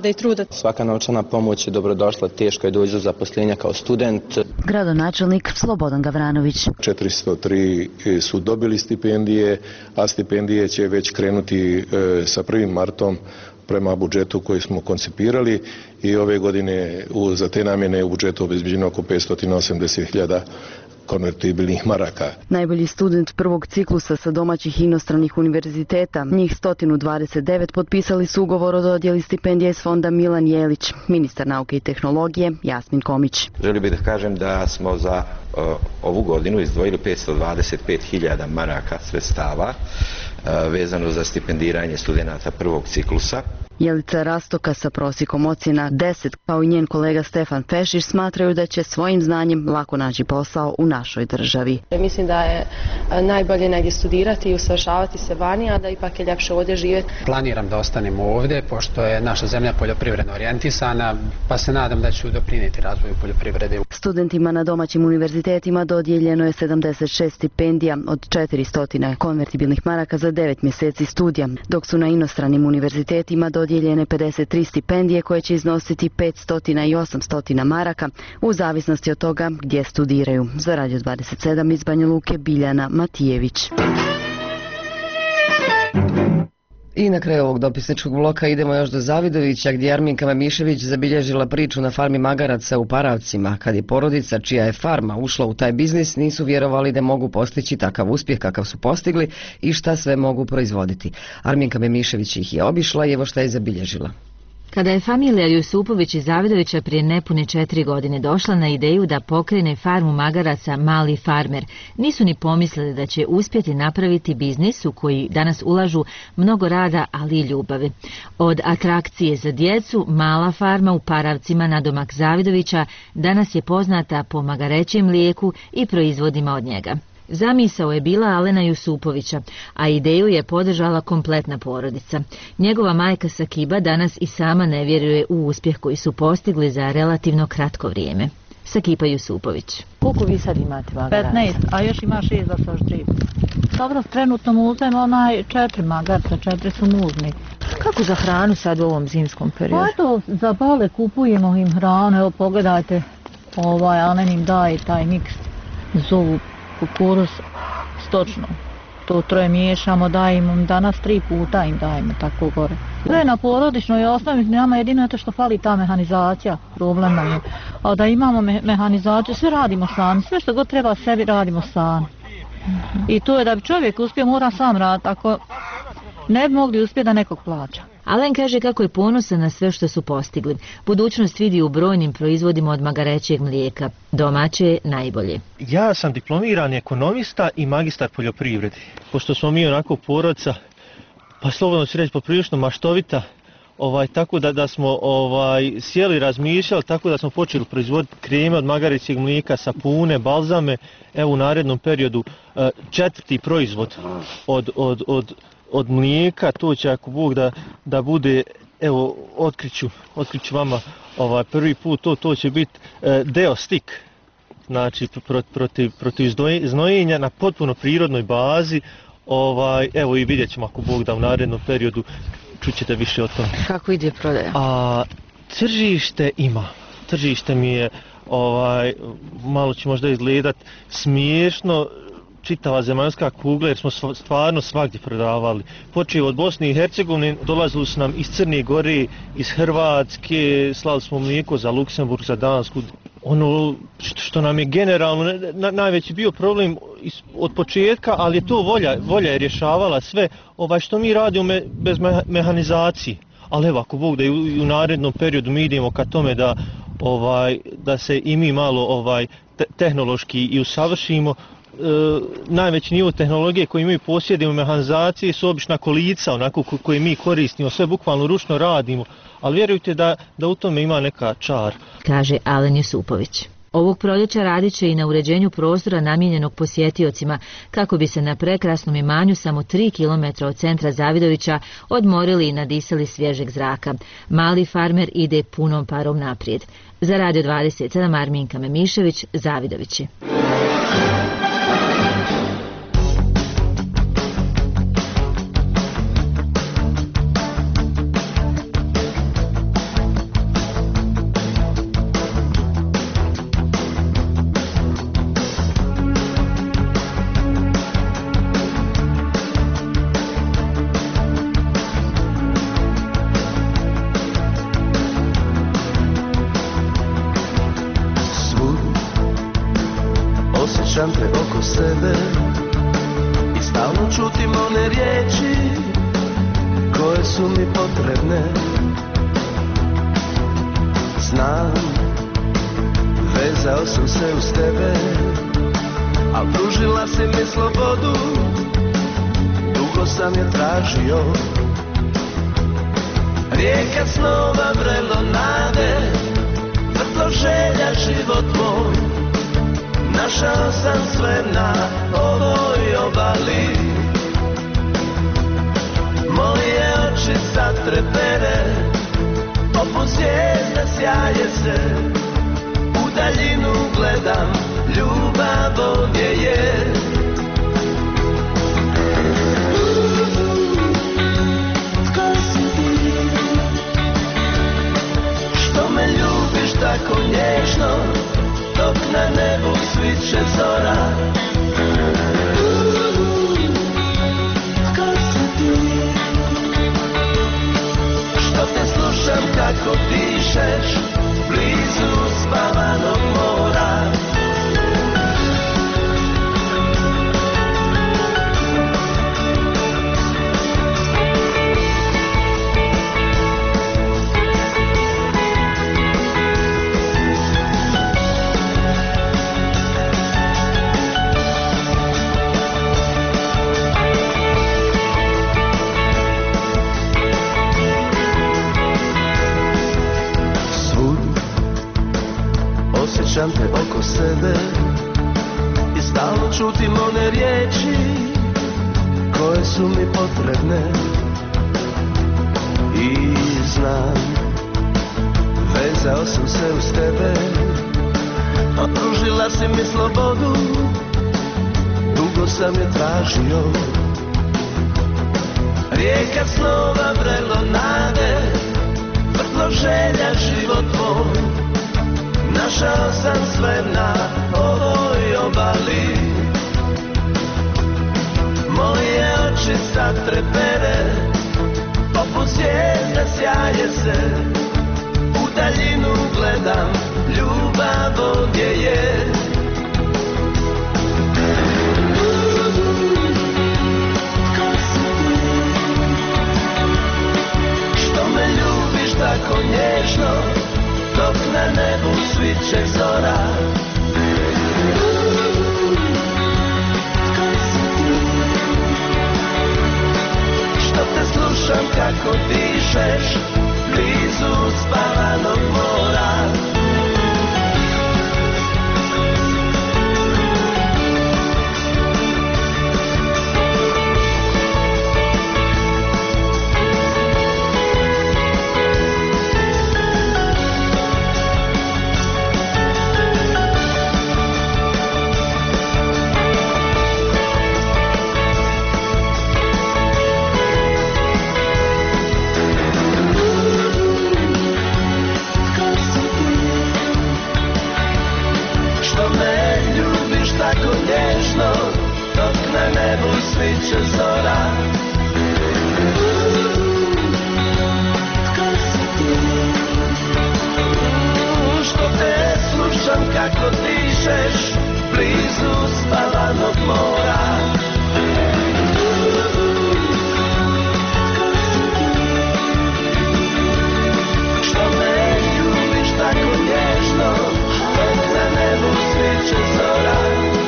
život. Svaka novčana pomoć je dobrodošla, teško je doći do zaposlenja kao student. Gradonačelnik Slobodan Gavranović. četiristo tri su dobili stipendije, a stipendije će već krenuti sa prvim martom prema budžetu koji smo koncipirali i ove godine u, za te namjene u budžetu obezbeđeno oko petsto osamdeset hiljada konvertibilnih maraka. Najbolji student prvog ciklusa sa domaćih i inostranih univerziteta, njih sto dvadeset devet, potpisali su ugovor o dodjeli stipendija iz fonda Milan Jelić, ministar nauke i tehnologije Jasmin Komić. Želio bih da kažem da smo za uh, ovu godinu izdvojili petsto dvadeset pet hiljada maraka sredstava uh, vezano za stipendiranje studenata prvog ciklusa. Jelica Rastoka sa prosjekom ocjena deset, kao i njen kolega Stefan Fešić, smatraju da će svojim znanjem lako naći posao u našoj državi. Mislim da je najbolje negdje studirati i usavršavati se vani, a da ipak je ljepše ovdje živjeti. Planiram da ostanem ovdje, pošto je naša zemlja poljoprivredno orijentisana, pa se nadam da ću doprinijeti razvoju poljoprivrede. Studentima na domaćim univerzitetima dodijeljeno je sedamdeset šest stipendija od četiristo konvertibilnih maraka za devet mjeseci studija, dok su na inostranim univerzitetima dodijeljene pedeset tri stipendije koje će iznositi petsto i osamsto maraka u zavisnosti od toga gdje studiraju. Za Radio dvadeset sedam iz Banja Luke, Biljana Matijević. I na kraju ovog dopisničkog bloka idemo još do Zavidovića, gdje je Arminka Memišević zabilježila priču na farmi magaraca u Paravcima. Kad je porodica čija je farma ušla u taj biznis, nisu vjerovali da mogu postići takav uspjeh kakav su postigli i šta sve mogu proizvoditi. Arminka Memišević ih je obišla i evo šta je zabilježila. Kada je familija Jusupović iz Zavidovića prije nepune četiri godine došla na ideju da pokrene farmu magaraca Mali farmer, nisu ni pomislili da će uspjeti napraviti biznis u koji danas ulažu mnogo rada, ali i ljubave. Od atrakcije za djecu, Mala farma u Paravcima nadomak Zavidovića danas je poznata po magarećem mlijeku i proizvodima od njega. Zamisao je bila Alena Jusupovića, a ideju je podržala kompletna porodica. Njegova majka Sakiba danas i sama ne vjeruje u uspjeh koji su postigli za relativno kratko vrijeme. Sakiba Jusupović. Koliko vi sad imate magaraca? petnaest, a još ima šest da se oštri. Dobro, trenutno muzem onaj četiri magarca, četiri su muzni. Kako za hranu sad u ovom zimskom periodu? Pa to, za bale kupujemo im hranu, evo pogledajte, ovaj Alen im daje taj miks, zovu kukuruz stočno. To troje miješamo, dajemo danas tri puta im dajemo tako gore. Sve na porodičnoj osnovi, nama jedino to što fali ta mehanizacija, problem nam je. A da imamo me mehanizaciju, sve radimo sami, sve što god treba sebi radimo sami. I to je da bi čovjek uspio, mora sam raditi, ako ne bi mogli uspjeti da nekog plaća. Alen kaže kako je ponosan na sve što su postigli. Budućnost vidi u brojnim proizvodima od magarećeg mlijeka. Domaće je najbolje. Ja sam diplomirani ekonomista i magistar poljoprivrede. Pošto smo mi onako porodica, pa slobodno ću reći poprilično maštovita, ovaj, tako da, da smo ovaj, sjeli, razmišljali, tako da smo počeli proizvoditi kreme od magarećeg mlijeka, sapune, balzame. Evo u narednom periodu četvrti proizvod od, od, od od mlijeka, to će ako Bog da, da bude, evo otkriću, otkriću vama ovaj, prvi put, to, to će biti e, Deostik, znači protiv, protiv, protiv znojenja na potpuno prirodnoj bazi, ovaj, evo i vidjet ćemo ako Bog da u narednom periodu čućete više o tome. Kako ide prodaja? A, tržište ima, tržište mi je, ovaj, malo će možda izgledat smiješno, čitava zemaljska kugla jer smo stvarno svagdje prodavali. Počeo od Bosne i Hercegovine, dolazili su nam iz Crne Gore, iz Hrvatske, slali smo mlijeko za Luksemburg, za Dansku. Ono što, što nam je generalno na, najveći bio problem od početka, ali je to volja, volja je rješavala sve ovaj, što mi radimo me, bez me, mehanizacije. Ali evo ako Bog da i u, i u narednom periodu mi idemo ka tome da, ovaj, da se i mi malo ovaj, te, tehnološki i usavršimo. E, najveći nivo tehnologije koji mi posjedimo u mehanizaciji su obična kolica onako koje mi koristimo, sve bukvalno ručno radimo, ali vjerujte da, da u tome ima neka čar. Kaže Alen Jusupović. Ovog proljeća radit će i na uređenju prostora namijenjenog posjetiocima, kako bi se na prekrasnom imanju samo tri kilometra od centra Zavidovića odmorili i nadisali svježeg zraka. Mali farmer ide punom parom naprijed. Za Radio dvadeset sedam Arminka Memišević, Zavidovići. Osjećam te oko sebe i stalno čutim one riječi koje su mi potrebne. Znam, vezao sam se uz tebe, al pružila si mi slobodu, dugo sam je tražio. Rijeka snova, vrelo nade, vrtlo želja, život moj. Našao sam sve na ovoj obali. Moje oči sad trepere, poput zvijezda sjaje se. U daljinu gledam, ljubav ovdje je. Što me ljubiš tako nježno, dok na nebu sviće zora. Što te slušam kako dišeš, blizu spavanog mora. Osjećam te oko sebe i stalno čutim one riječi koje su mi potrebne. I znam, vezao sam se uz tebe, a pružila si mi slobodu, dugo sam je tražio. Rijeka snova, vrelo nade, vrtlo želja, život moj. Našao sam sve na ovoj obali. Moje oči sad trepere, poput zvijezda sjaje se. U daljinu gledam, ljubav ovdje je. Što me ljubiš tako nježno, dok na nebu sviće zora. Što te slušam kako dišeš, blizu spavanog mora. Sviće zora. Što te slušam kako dišeš, blizu spavanog mora. Što me ljubiš tako nježno, dok na nebu sviće zora.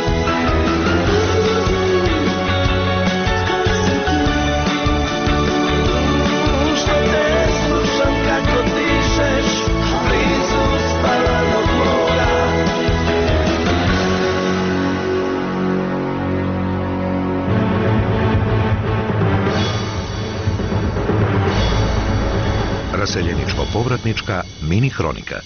Raseljeničko-povratnička mini hronika.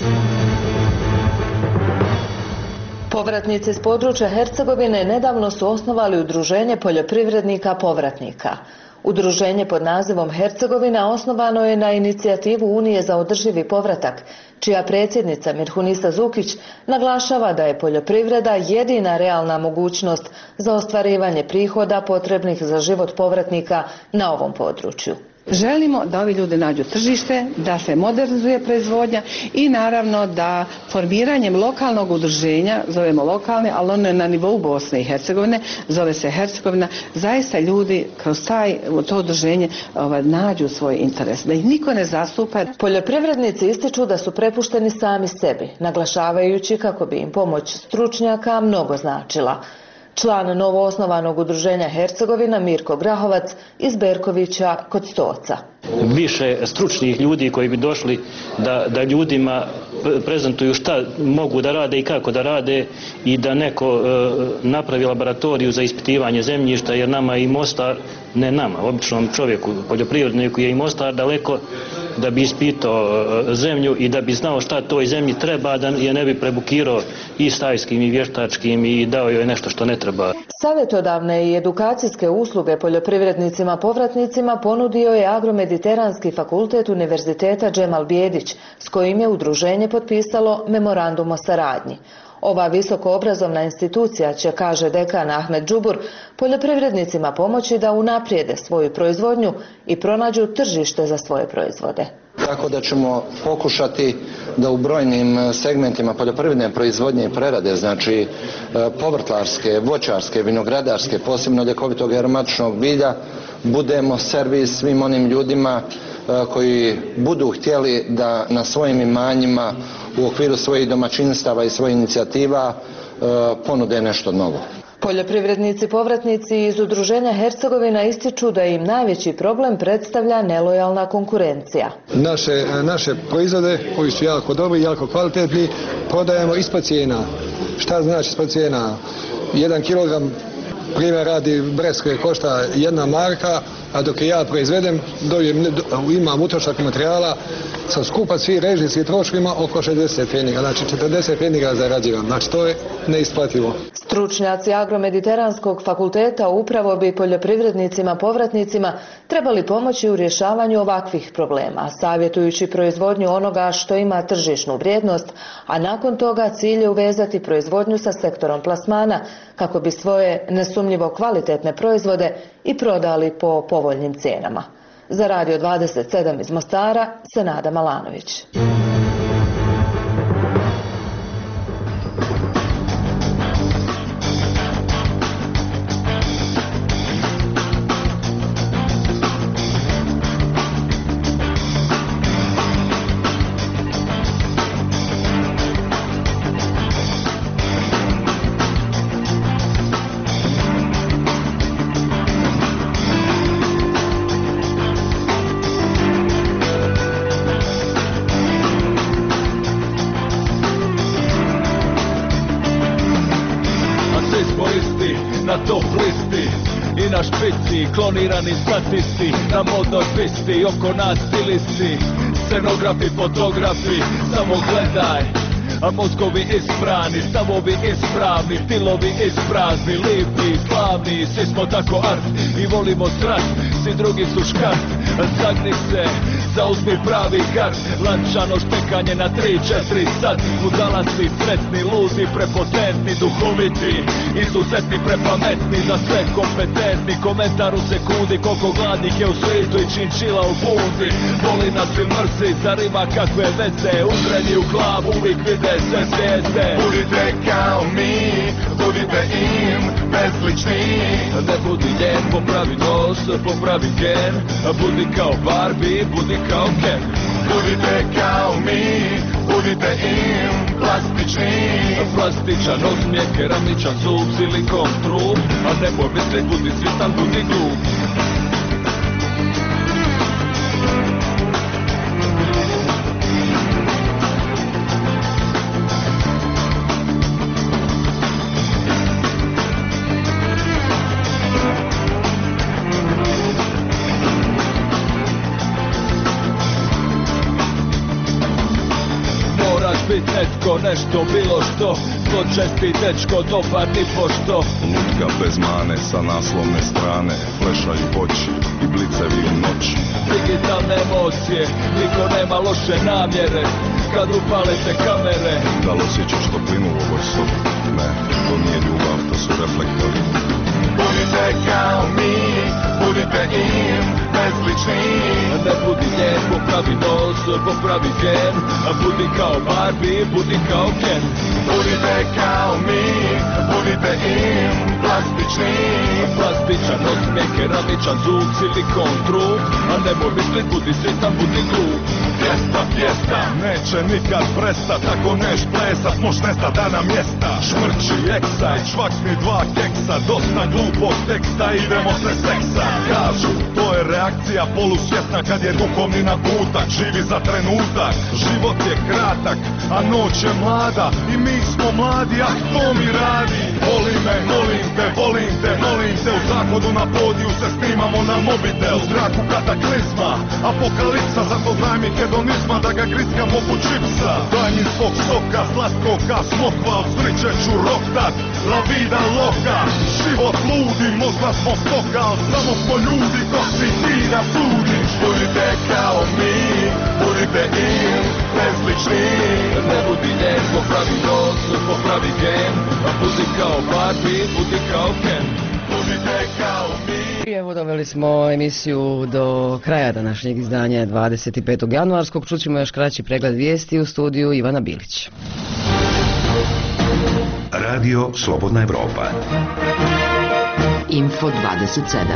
Povratnici s područja Hercegovine nedavno su osnovali udruženje poljoprivrednika povratnika. Udruženje pod nazivom Hercegovina osnovano je na inicijativu Unije za održivi povratak, čija predsjednica Mirhunisa Zukić naglašava da je poljoprivreda jedina realna mogućnost za ostvarivanje prihoda potrebnih za život povratnika na ovom području. Želimo da ovi ljudi nađu tržište, da se modernizuje proizvodnja i naravno da formiranjem lokalnog udruženja, zovemo lokalne, ali ono je na nivou Bosne i Hercegovine, zove se Hercegovina, zaista ljudi kroz taj, to udruženje ovaj, nađu svoj interes, da ih niko ne zastupa. Poljoprivrednici ističu da su prepušteni sami sebi, naglašavajući kako bi im pomoć stručnjaka mnogo značila. Član novoosnovanog udruženja Hercegovina Mirko Grahovac iz Berkovića kod Stoca. Više stručnih ljudi koji bi došli da, da ljudima prezentuju šta mogu da rade i kako da rade i da neko e, napravi laboratoriju za ispitivanje zemljišta, jer nama i Mostar, ne nama, običnom čovjeku, poljoprivredniku je i Mostar daleko da bi ispitao e, zemlju i da bi znao šta toj zemlji treba, da je ne bi prebukirao i stajskim i vještačkim i dao joj nešto što ne treba. Savjetodavne i edukacijske usluge poljoprivrednicima povratnicima ponudio je Agromediteranski fakultet Univerziteta Džemal Bijedić, s kojim je udruženje potpisalo memorandum o saradnji. Ova visokoobrazovna institucija će, kaže dekan Ahmed Džubur, poljoprivrednicima pomoći da unaprijede svoju proizvodnju i pronađu tržište za svoje proizvode. Tako da ćemo pokušati da u brojnim segmentima poljoprivredne proizvodnje i prerade, znači povrtlarske, voćarske, vinogradarske, posebno ljekovitog i aromatičnog bilja, budemo servis svim onim ljudima koji budu htjeli da na svojim imanjima u okviru svojih domaćinstava i svojih inicijativa ponude nešto novo. Poljoprivrednici povratnici iz udruženja Hercegovina ističu da im najveći problem predstavlja nelojalna konkurencija. Naše, naše proizvode koji su jako dobri, jako kvalitetni, prodajemo ispod cijena. Šta znači ispod cijena? Jedan kilogram primjer radi breskve košta jedna marka, a dok je ja proizvedem, dobijem, imam utrošak materijala, sam skupa svi režijski troškovima oko šezdeset pfeniga, znači četrdeset pfeniga zarađivam, znači to je neisplativo. Stručnjaci Agromediteranskog fakulteta upravo bi poljoprivrednicima povratnicima trebali pomoći u rješavanju ovakvih problema, savjetujući proizvodnju onoga što ima tržišnu vrijednost, a nakon toga cilj je uvezati proizvodnju sa sektorom plasmana kako bi svoje nesumnjivo kvalitetne proizvode i prodali po povoljnim cijenama. Za Radio dvadeset sedam iz Mostara, Senada Malanović. Klonirani statisti na modnoj pisti, oko nas stilisti, scenografi, fotografi, samo gledaj. A mozgovi isprani, stavovi ispravni, stilovi isprazni, lipi, slavni, svi smo tako art i volimo strast, svi drugi su škart. Zagni se, zauzmi pravi gard, lančano štekanje na tri četiri sat. Budalasi, sretni, ludi, prepotentni, duhoviti, izuzetni, prepametni, za sve kompetentni. Komentar u sekundi, koliko gladnih je u svijetu i činčila u bundi. Voli nas ili mrsi, zar ima kakve veze, udreni u glavu, uvijek vide sve zvijezde. Budite kao mi, budite im bezlični. Ne budi ljen, popravi nos, popravi gen. Budi kao Barbie, budi kao Ken. Budite kao mi, budite im plastični. Plastičan osmijeh, keramičan zub, silikon trup. A nemoj mislit, budi svjestan, budi glup. Bit netko, nešto, bilo što, zločesti dečko, dobar ni pošto. Lutka bez mane sa naslovne strane, flešaju oči i blicevi u noći. Digitalne emocije, niko nema loše namjere, kad upale se kamere. Da li osjećaš toplinu u ovoj sobi? Ne, to nije ljubav, to su reflektori. Budite kao mi, budite im bezlični. slični. Ne budi ljen, popravi nos, popravi gen. Budi kao Barbie, budi kao Ken. Budite kao mi, budite im plastični. Plastičan osmijeh, keramičan zub, silikon trup. A nemoj mislit, budi sretan, budi glup. Pjesta, pjesta, neće nikad prestat. Ako neš plesat, moš nestat da na mjesta. Šmrči eksaj, čvakni dva keksa. Dosta glupog teksta, idemo se seksa. Kažu, to je reakcija polusvjesna kad je duhovni naputak. Živi za trenutak, život je kratak, a noć je mlada. I mi smo mladi, ah to mi radi. Voli me, molim te, volim te, molim te. U zahodu na podiju se snimamo na mobitel. U zraku kataklizma, apokalipsa. Zato daj mi hedonizma da ga griskam poput čipsa. Daj mi svog soka, slatkog ka smokva. Odsriće ću roktat, la vida loka. Život ludi, možda smo stoka, al samo smo ljudi ko si ti da sudiš. Budite kao mi, budite im neslični. Ne budi ljen, popravi nos, popravi gen. Budi kao Barbie, budi kao Ken. Budite kao mi. I evo doveli smo emisiju do kraja današnjeg izdanja dvadeset petog januarskog. Čućemo još kraći pregled vijesti u studiju Ivana Bilić. Radio Slobodna Evropa. Info dvadeset sedam.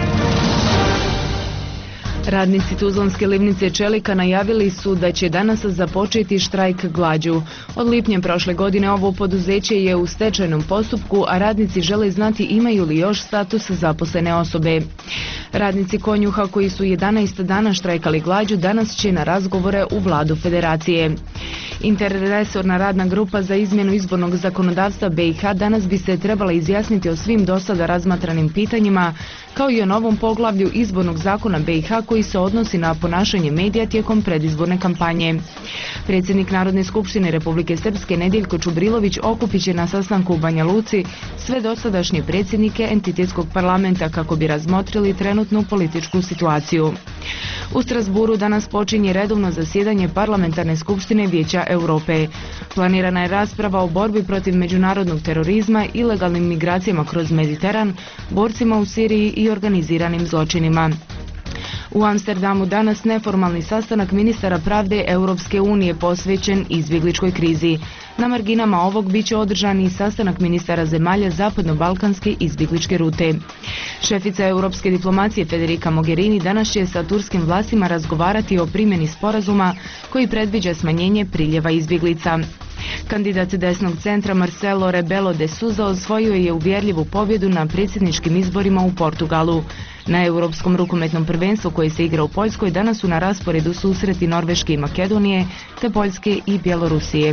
Radnici Tuzlanske livnice čelika najavili su da će danas započeti štrajk glađu. Od lipnja prošle godine ovo poduzeće je u stečajnom postupku, a radnici žele znati imaju li još status zaposlene osobe. Radnici Konjuha koji su jedanaest dana štrajkali glađu danas će na razgovore u vladu federacije. Interresorna radna grupa za izmjenu izbornog zakonodavstva B i H danas bi se trebala izjasniti o svim dosada razmatranim pitanjima, kao i o novom poglavlju izbornog zakona B i H koji se odnosi na ponašanje medija tijekom predizborne kampanje. Predsjednik Narodne skupštine Republike Srpske Nediljko Čubrilović okupit će na sastanku u Banja Luci sve dosadašnje predsjednike entitetskog parlamenta kako bi razmotrili trenutnu političku situaciju. U Strasburu danas počinje redovno zasjedanje Parlamentarne skupštine Vijeća Europe. Planirana je rasprava o borbi protiv međunarodnog terorizma, ilegalnim migracijama kroz Mediteran, borcima u Siriji i organiziranim zločinima. U Amsterdamu danas neformalni sastanak ministara pravde Europske unije posvećen izbjegličkoj krizi. Na marginama ovog bit će održan i sastanak ministara zemalja zapadno-balkanske izbjegličke rute. Šefica europske diplomacije Federica Mogherini danas će sa turskim vlastima razgovarati o primjeni sporazuma koji predviđa smanjenje priljeva izbjeglica. Kandidat desnog centra Marcelo Rebelo de Sousa osvojio je uvjerljivu pobjedu na predsjedničkim izborima u Portugalu. Na europskom rukometnom prvenstvu koje se igra u Poljskoj danas su na rasporedu susreti Norveške i Makedonije, te Poljske i Bjelorusije.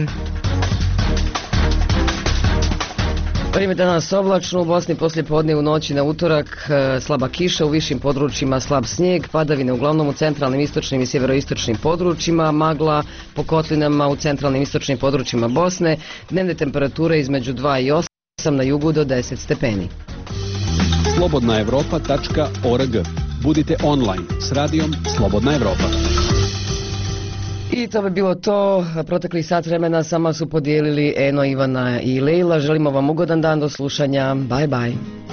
Vrijeme danas oblačno, u Bosni poslije podne u noći na utorak slaba kiša, u višim područjima slab snijeg, padavine uglavnom u centralnim, istočnim i sjeveroistočnim područjima, magla po kotlinama u centralnim i istočnim područjima Bosne, dnevne temperature između dva i osam, na jugu do deset stepeni. slobodna evropa tačka org. Budite online s radijom Slobodna Evropa. I to bi bilo to. Protekli sat vremena sama su podijelili Eno, Ivana i Lejla. Želimo vam ugodan dan, do slušanja. Bye bye.